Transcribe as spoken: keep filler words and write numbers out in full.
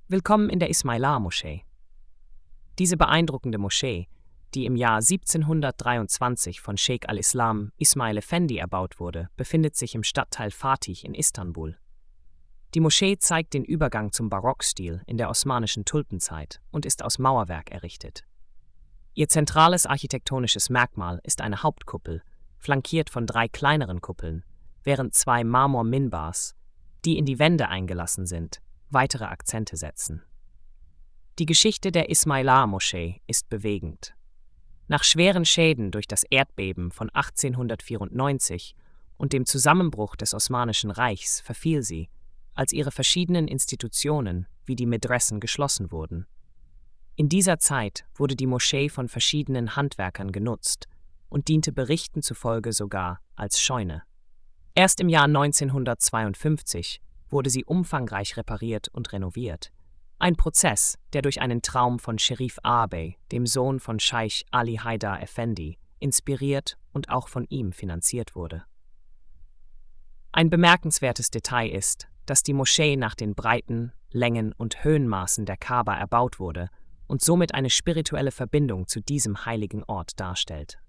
Willkommen in der Ismaila-Moschee. Diese beeindruckende Moschee, die im Jahr siebzehnhundertdreiundzwanzig von Scheich al-Islam Ismail Efendi erbaut wurde, befindet sich im Stadtteil Fatih in Istanbul. Die Moschee zeigt den Übergang zum Barockstil in der osmanischen Tulpenzeit und ist aus Mauerwerk errichtet. Ihr zentrales architektonisches Merkmal ist eine Hauptkuppel, flankiert von drei kleineren Kuppeln, während zwei Marmor-Minbars, die in die Wände eingelassen sind, weitere Akzente setzen. Die Geschichte der Ismaila-Moschee ist bewegend. Nach schweren Schäden durch das Erdbeben von achtzehnhundertvierundneunzig und dem Zusammenbruch des Osmanischen Reichs verfiel sie, als ihre verschiedenen Institutionen wie die Medressen geschlossen wurden. In dieser Zeit wurde die Moschee von verschiedenen Handwerkern genutzt und diente Berichten zufolge sogar als Scheune. Erst im Jahr neunzehnhundertzweiundfünfzig wurde sie umfangreich repariert und renoviert. Ein Prozess, der durch einen Traum von Sherif Ağabey, dem Sohn von Scheich Ali Haydar Effendi, inspiriert und auch von ihm finanziert wurde. Ein bemerkenswertes Detail ist, dass die Moschee nach den Breiten, Längen und Höhenmaßen der Kaaba erbaut wurde und somit eine spirituelle Verbindung zu diesem heiligen Ort darstellt.